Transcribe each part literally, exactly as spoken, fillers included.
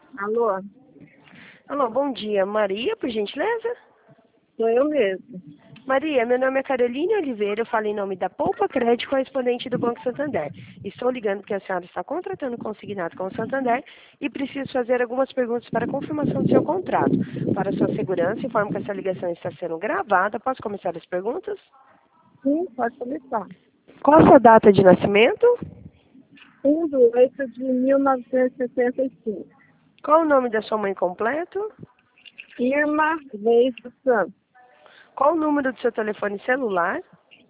Alô, Alô, bom dia. Maria, por gentileza? sou eu mesmo. Maria, meu nome é Caroline Oliveira, eu falo em nome da Poupa Crédito, correspondente do Banco Santander. Estou ligando porque a senhora está contratando consignado com o Santander e preciso fazer algumas perguntas para confirmação do seu contrato. Para sua segurança, informo que essa ligação está sendo gravada. Posso começar as perguntas? Sim, pode começar. Qual a sua data de nascimento? um de oito de mil novecentos e sessenta e cinco. Qual o nome da sua mãe completo? Irma Reis dos Santos. Qual o número do seu telefone celular?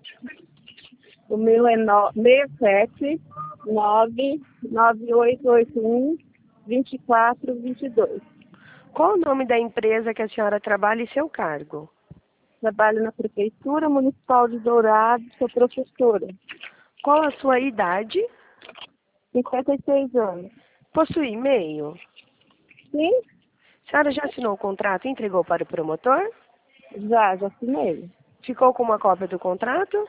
O meu é seis sete nove nove oito oito um dois quatro dois dois. Qual o nome da empresa que a senhora trabalha e seu cargo? Trabalho na Prefeitura Municipal de Dourados, sou professora. Qual a sua idade? cinquenta e seis anos. Possui e-mail? Sim, A senhora já assinou o contrato e entregou para o promotor? já, já assinei. Ficou com uma cópia do contrato?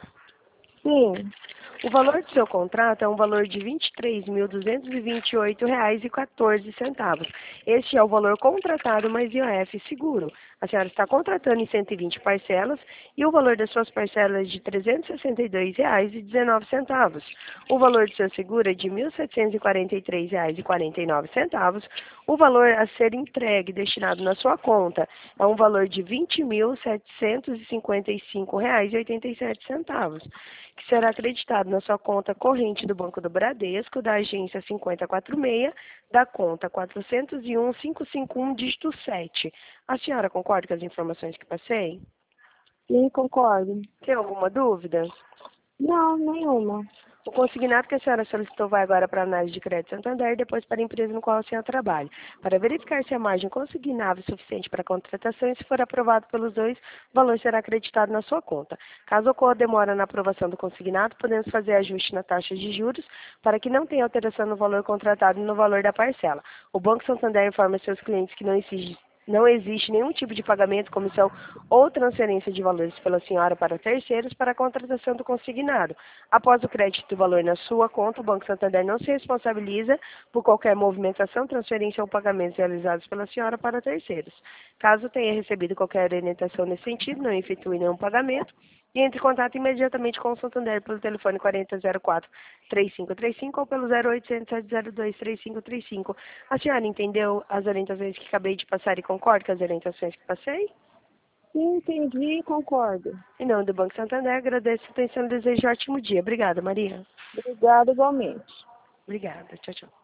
Sim, O valor do seu contrato é um valor de vinte e três mil duzentos e vinte e oito reais e quatorze centavos. Este é o valor contratado mais I O F seguro. A senhora está contratando em cento e vinte parcelas e o valor das suas parcelas é de trezentos e sessenta e dois reais e dezenove centavos. O valor do seu seguro é de mil setecentos e quarenta e três reais e quarenta e nove centavos. O valor a ser entregue destinado na sua conta é um valor de vinte mil setecentos e cinquenta e cinco reais e oitenta e sete centavos, que será acreditado na sua conta corrente do Banco do Bradesco, da agência cinquenta e quatro seis, da conta quatrocentos e um, quinhentos e cinquenta e um, dígito sete. A senhora concorda com as informações que passei? sim, concordo. Tem alguma dúvida? Não, nenhuma. O consignado que a senhora solicitou vai agora para a análise de crédito Santander e depois para a empresa no qual a senhora trabalha, para verificar se a margem consignável é suficiente para a contratação e, se for aprovado pelos dois, o valor será acreditado na sua conta. Caso ocorra demora na aprovação do consignado, podemos fazer ajuste na taxa de juros para que não tenha alteração no valor contratado e no valor da parcela. O Banco Santander informa seus clientes que não exige Não existe nenhum tipo de pagamento, comissão ou transferência de valores pela senhora para terceiros para a contratação do consignado. Após o crédito do valor na sua conta, o Banco Santander não se responsabiliza por qualquer movimentação, transferência ou pagamentos realizados pela senhora para terceiros. Caso tenha recebido qualquer orientação nesse sentido, não efetue nenhum pagamento e entre em contato imediatamente com o Santander pelo telefone quarenta zero quatro, três cinco três cinco ou pelo zero oitocentos, sete zero dois, três cinco três cinco. A senhora entendeu as orientações que acabei de passar e concorda com as orientações que passei? Sim, entendi e concordo. Em nome do Banco Santander, agradeço a atenção e desejo um ótimo dia. Obrigada, Maria. Obrigada igualmente. Obrigada. Tchau, tchau.